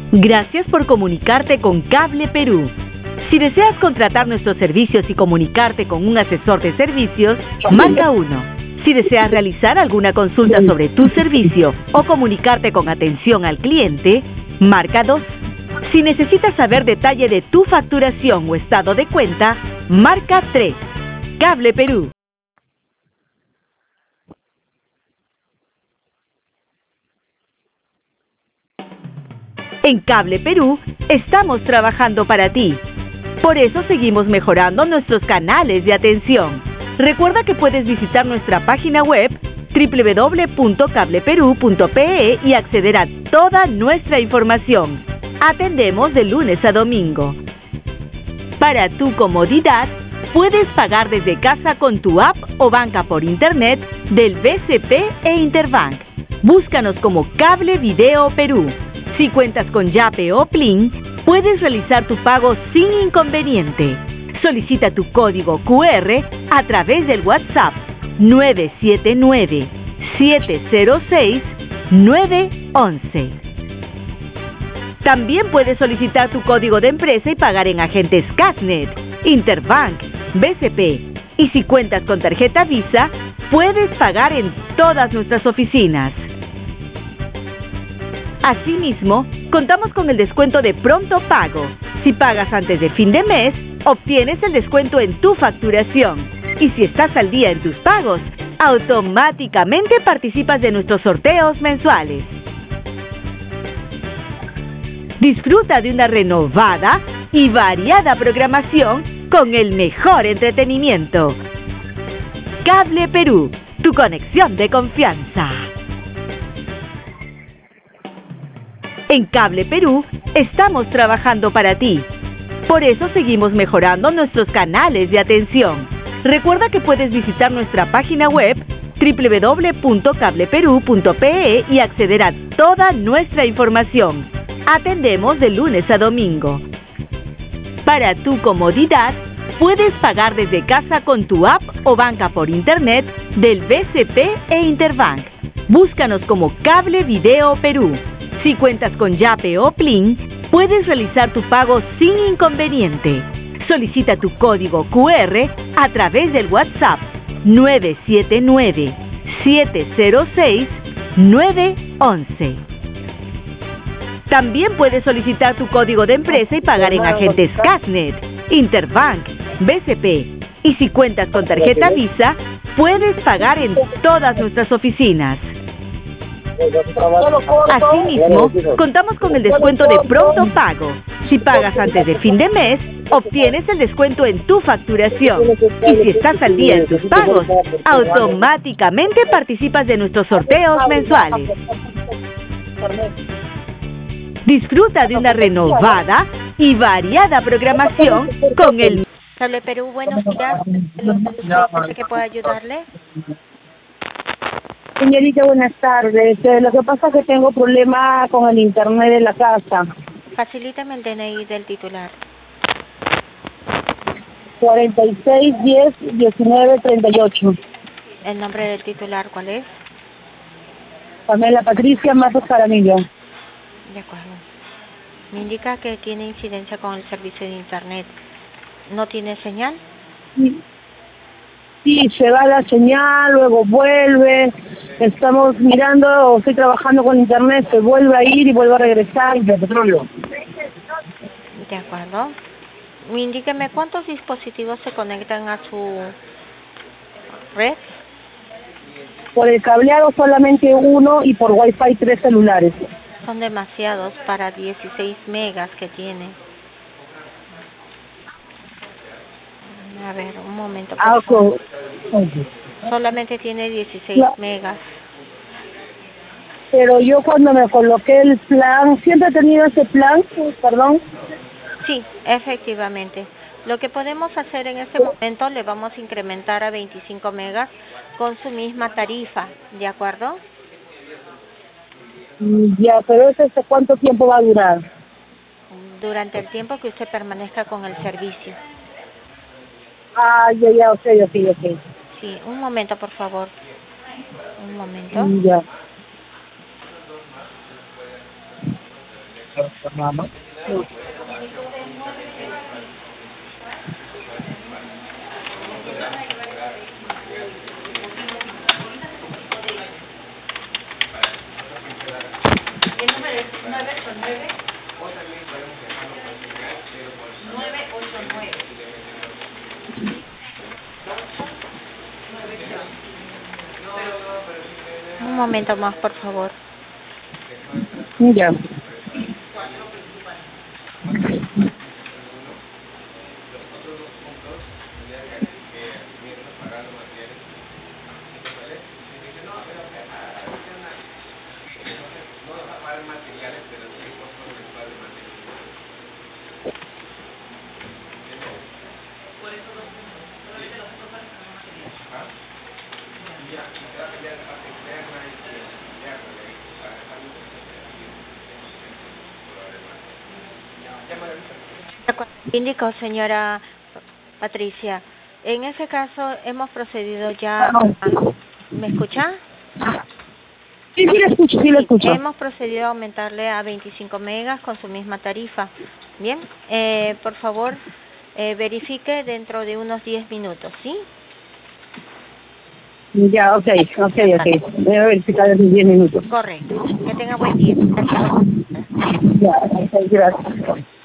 Gracias por comunicarte con Cable Perú. Si deseas contratar nuestros servicios y comunicarte con un asesor de servicios, marca 1. Si deseas realizar alguna consulta sobre tu servicio o comunicarte con atención al cliente, marca 2. Si necesitas saber detalle de tu facturación o estado de cuenta, marca 3. Cable Perú. En Cable Perú estamos trabajando para ti. Por eso seguimos mejorando nuestros canales de atención. Recuerda que puedes visitar nuestra página web www.cableperú.pe y acceder a toda nuestra información. Atendemos de lunes a domingo. Para tu comodidad, puedes pagar desde casa con tu app o banca por internet del BCP e Interbank. Búscanos como Cable Video Perú. Si cuentas con Yape o Plin, puedes realizar tu pago sin inconveniente. Solicita tu código QR a través del WhatsApp 979-706-911. También puedes solicitar tu código de empresa y pagar en agentes Casnet, Interbank, BCP. Y si cuentas con tarjeta Visa, puedes pagar en todas nuestras oficinas. Asimismo, contamos con el descuento de pronto pago. Si pagas antes de fin de mes, obtienes el descuento en tu facturación. Y si estás al día en tus pagos, automáticamente participas de nuestros sorteos mensuales. Disfruta de una renovada y variada programación con el mejor entretenimiento. Cable Perú, tu conexión de confianza. En Cable Perú estamos trabajando para ti. Por eso seguimos mejorando nuestros canales de atención. Recuerda que puedes visitar nuestra página web www.cableperú.pe y acceder a toda nuestra información. Atendemos de lunes a domingo. Para tu comodidad, puedes pagar desde casa con tu app o banca por internet del BCP e Interbank. Búscanos como Cable Video Perú. Si cuentas con Yape o Plin, puedes realizar tu pago sin inconveniente. Solicita tu código QR a través del WhatsApp 979-706-911. También puedes solicitar tu código de empresa y pagar en agentes Casnet, Interbank, BCP. Y si cuentas con tarjeta Visa, puedes pagar en todas nuestras oficinas. Asimismo, contamos con el descuento de pronto pago. Si pagas antes de fin de mes, obtienes el descuento en tu facturación. Y si estás al día en tus pagos, automáticamente participas de nuestros sorteos mensuales. Disfruta de una renovada y variada programación con el... Cable Perú, buenos días. ¿Sé que puedo ayudarle? Señorita, buenas tardes. Lo que pasa es que tengo problema con el internet de la casa. Facilítame el DNI del titular. 4610-1938. ¿El nombre del titular cuál es? Pamela Patricia Matos Jaramillo. De acuerdo. Me indica que tiene incidencia con el servicio de internet. ¿No tiene señal? Sí, se va la señal, luego vuelve. Estamos mirando, estoy trabajando con internet, se vuelve a ir y vuelve a regresar. De petróleo. De acuerdo. Indíqueme cuántos dispositivos se conectan a su red. Por el cableado solamente uno y por Wi-Fi 3 celulares. Son demasiados para 16 megas que tiene. A ver, un momento, por favor. Solamente tiene 16 megas. Pero yo cuando me coloqué el plan, siempre he tenido ese plan, perdón. Sí, efectivamente. Lo que podemos hacer en este momento, le vamos a incrementar a 25 megas con su misma tarifa, ¿de acuerdo? Ya, pero ¿eso cuánto tiempo va a durar? Durante el tiempo que usted permanezca con el servicio. Ah, ya, ok. Sí, un momento, por favor. Un momento. Ya. Un momento más, por favor. Ya. Indico, señora Patricia, en ese caso hemos procedido ya ¿me escucha? Sí, sí, sí la escucho. Hemos procedido a aumentarle a 25 megas con su misma tarifa. Bien, por favor, verifique dentro de unos 10 minutos, ¿sí? Ya, ok. Voy a verificar en 10 minutos. Correcto. Que tenga buen día. Gracias. Ya, ok, gracias.